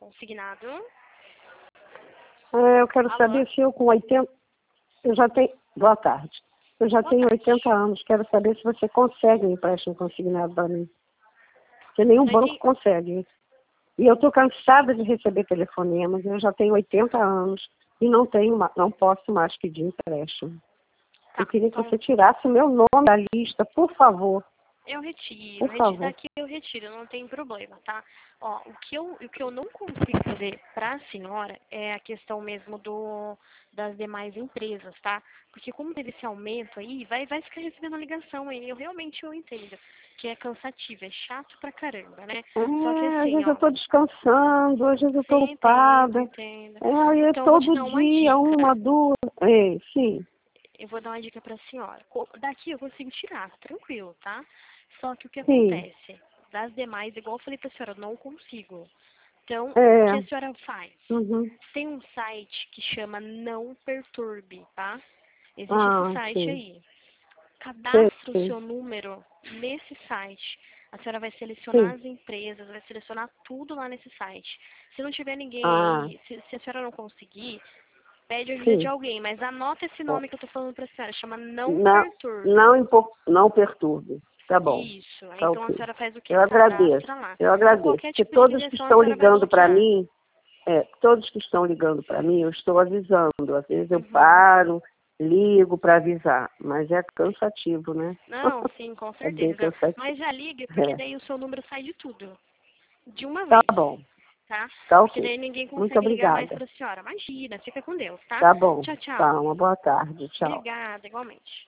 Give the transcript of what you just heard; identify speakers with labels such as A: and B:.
A: Consignado.
B: Eu quero
A: Alô?
B: saber se eu com 80... Eu já tenho... Boa tarde. Eu já tenho 80 anos. Quero saber se você consegue um empréstimo consignado para mim. Porque nenhum banco consegue. E eu estou cansada de receber telefonemas. Eu já tenho 80 anos e não posso mais pedir empréstimo.
A: Tá,
B: Eu queria que
A: então
B: você tirasse o meu nome da lista, por favor.
A: eu retiro.
B: Por favor.
A: Daqui eu retiro, não tem problema, tá? Ó, o que eu não consigo fazer para a senhora é a questão mesmo das demais empresas, tá? Porque como teve esse aumento aí, vai ficar recebendo a ligação aí. Eu entendo que é cansativo, é chato pra caramba, né? Só que
B: Às
A: assim,
B: vezes eu
A: ó,
B: estou descansando, às vezes eu estou ocupada.
A: entendo.
B: E
A: Então eu vou te
B: todo
A: dar uma
B: dia,
A: dica.
B: uma, duas. Sim.
A: Eu vou dar uma dica pra senhora. Daqui eu consigo tirar, tranquilo, tá? Só que o que
B: Sim.
A: acontece? Das demais, igual eu falei pra senhora, eu não consigo. Então, o
B: É.
A: que a senhora faz?
B: Uhum.
A: Tem um site que chama Não Perturbe, tá? Existe esse site
B: Sim.
A: aí. Cadastre o
B: Sim.
A: seu número nesse site. A senhora vai selecionar
B: Sim.
A: as empresas, vai selecionar tudo lá nesse site. Se não tiver ninguém
B: Ah,
A: aí, se a senhora não conseguir, pede ajuda de
B: sim.
A: alguém, mas anota esse
B: É.
A: nome que eu tô falando pra senhora, chama Não
B: Não,
A: Perturbe.
B: não perturbe. Tá bom.
A: Isso. Aí,
B: Tá
A: então a
B: ok.
A: senhora faz o quê?
B: Eu agradeço.
A: Cadastra lá.
B: Eu
A: E
B: agradeço.
A: qualquer
B: Porque
A: tipo de
B: todos que
A: ligação a
B: estão
A: senhora vai
B: ligando para
A: bloquear.
B: mim, todos que estão ligando para mim, eu estou avisando. Às vezes eu
A: Uhum.
B: paro, ligo para avisar. Mas é cansativo, né?
A: Não, sim, com
B: É bem
A: certeza.
B: cansativo.
A: Mas já ligue, porque
B: É.
A: daí o seu número sai de tudo. De uma
B: Tá
A: vez,
B: bom.
A: tá?
B: Tá
A: Porque
B: ok.
A: daí ninguém
B: Muito
A: consegue ligar mais
B: obrigada.
A: pra senhora. Imagina, fica com Deus, tá?
B: Tá bom.
A: Tchau, tchau.
B: Tá, uma boa tarde. Tchau.
A: Obrigada, igualmente.